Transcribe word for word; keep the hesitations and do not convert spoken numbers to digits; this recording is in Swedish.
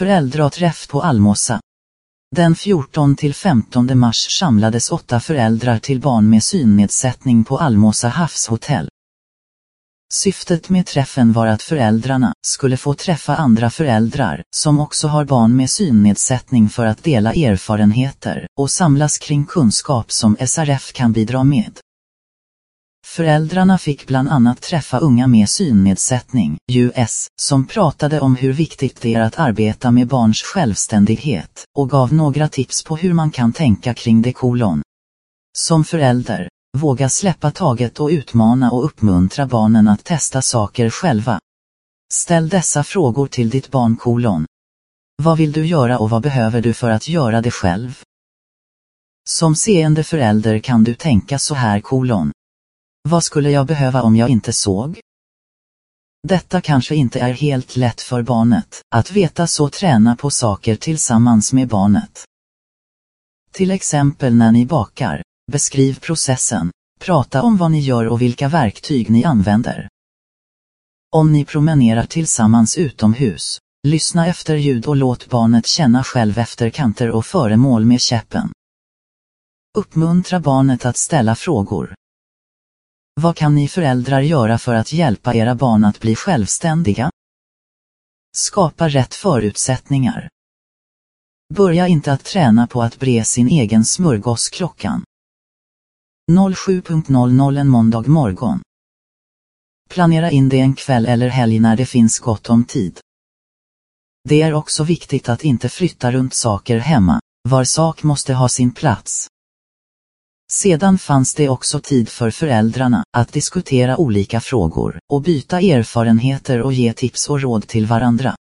Föräldraträff på Almåsa. Den fjortonde till femtonde mars samlades åtta föräldrar till barn med synnedsättning på Almåsa havshotell. Syftet med träffen var att föräldrarna skulle få träffa andra föräldrar som också har barn med synnedsättning för att dela erfarenheter och samlas kring kunskap som S R F kan bidra med. Föräldrarna fick bland annat träffa unga med synnedsättning, U S, som pratade om hur viktigt det är att arbeta med barns självständighet och gav några tips på hur man kan tänka kring det kolon. Som förälder, våga släppa taget och utmana och uppmuntra barnen att testa saker själva. Ställ dessa frågor till ditt barn kolon. Vad vill du göra och vad behöver du för att göra det själv? Som seende förälder kan du tänka så här kolon. Vad skulle jag behöva om jag inte såg? Detta kanske inte är helt lätt för barnet, att veta, så träna på saker tillsammans med barnet. Till exempel när ni bakar, beskriv processen, prata om vad ni gör och vilka verktyg ni använder. Om ni promenerar tillsammans utomhus, lyssna efter ljud och låt barnet känna själv efter kanter och föremål med käppen. Uppmuntra barnet att ställa frågor. Vad kan ni föräldrar göra för att hjälpa era barn att bli självständiga? Skapa rätt förutsättningar. Börja inte att träna på att bre sin egen smörgås klockan sju en måndag morgon. Planera in det en kväll eller helg när det finns gott om tid. Det är också viktigt att inte flytta runt saker hemma, var sak måste ha sin plats. Sedan fanns det också tid för föräldrarna att diskutera olika frågor och byta erfarenheter och ge tips och råd till varandra.